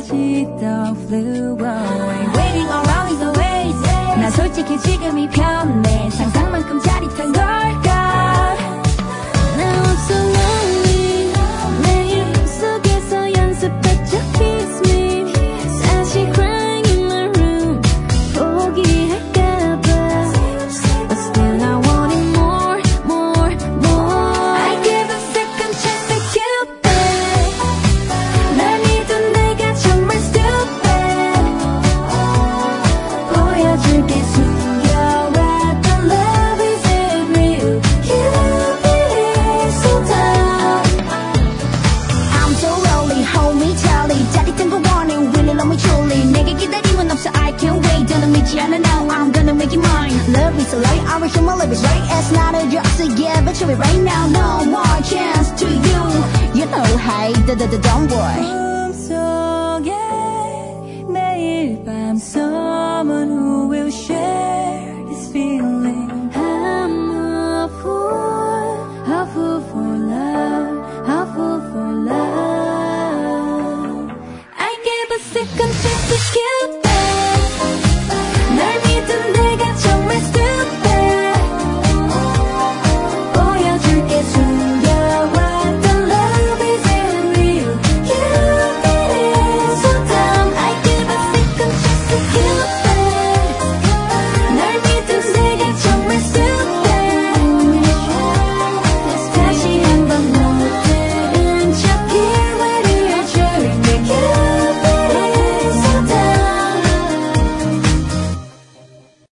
she don't flew away. Waiting around is a waste. 나 솔직히 지금이 편해. 상상만큼 짜릿한 걸까. Now I'm so lonely. 매일 꿈속에서 연습했죠 kiss me. 사실 crying in my room 포기할까봐. But still I want it more, more, more. I give a second chance to Cupid. 날 믿은 내가 정말 stupid. 보여줄게 숨겨왔던 love is it real. Cupid is so tough. I'm so lonely, hold me tightly. 짜릿한 거 원해, really love me truly. 내게 기다림은 없어, I can't wait. 너는 믿지 않아 now, I'm gonna make it mine. Love is a light, I wish my love is right. It's not a joke, so yeah, but show it right now. No more chance to you. You know, hey, don't worry. 꿈속에 매일 밤 someone who will share this feeling.